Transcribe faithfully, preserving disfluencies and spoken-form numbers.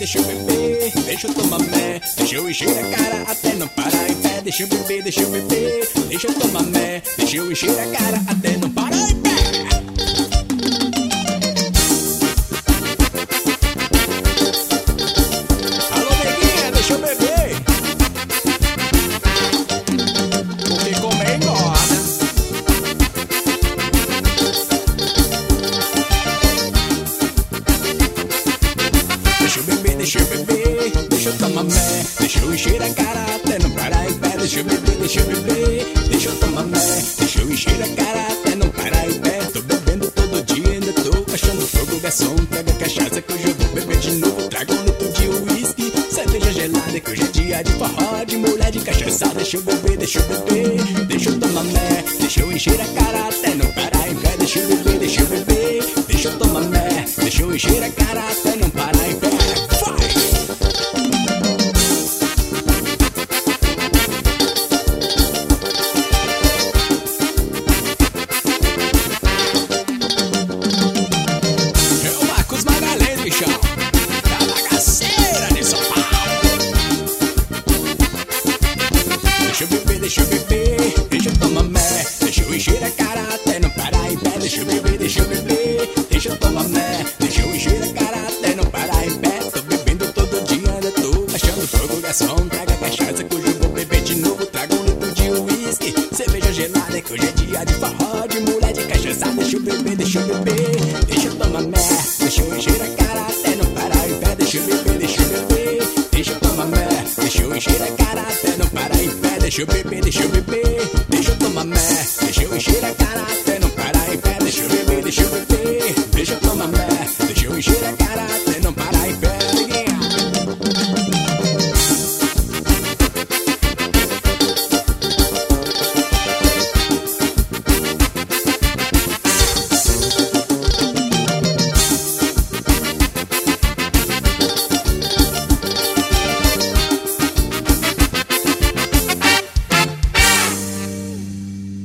deixa eu beber, deixa eu tomar mé, deixa eu encher a cara até não parar em pé. Deixa eu beber, deixa eu beber, deixa eu tomar mé, deixa eu encher a cara até não parar em pé. Alô, neguinha, deixa eu beber, porque comer engorda. Deixa eu beber, deixa eu beber, deixa eu tomar mé, deixa eu encher a cara até não parar em pé. Deixa eu beber, deixa eu beber, deixa eu tomar mé, deixa eu encher a cara até não parar em pé. Tô bebendo todo dia, ainda tô achando fogo, garçom. Pega a cachaça que hoje eu vou beber de novo. Traga um litro de uísque, cerveja gelada, que hoje é dia de forró, de mulher, de cachaçada. Deixa eu beber, deixa eu beber, deixa eu tomar mé, deixa eu encher a cara até não parar em pé. Deixa eu beber, deixa eu beber, deixa eu tomar mé, deixa eu encher a cara até não parar em pé. Deixa eu beber, deixa eu beber, deixa eu tomar mé, deixa eu encher a cara até não parar em pé. Deixa eu beber, deixa eu beber, deixa eu tomar mé, deixa eu encher a cara até não parar em pé. Tô bebendo todo dia, ainda tô achando fogo, garçom. Traga a cachaça que hoje eu vou beber de novo. Traga um litro de uísque, cerveja gelada, que hoje é dia de forró, de mulher, de cachaça. Deixa eu beber, deixa eu beber, deixa eu tomar mé, deixa eu encher a cara até não parar em pé. Deixa eu beber, deixa eu beber, deixa eu tomar mé, deixa eu encher a cara até não parar em pé. Deixa eu beber, deixa eu beber, deixa eu tomar mé, deixa eu encher a cara até não parar em pé. Deixa eu beber, deixa eu beber, deixa eu tomar mé, deixa eu encher a cara até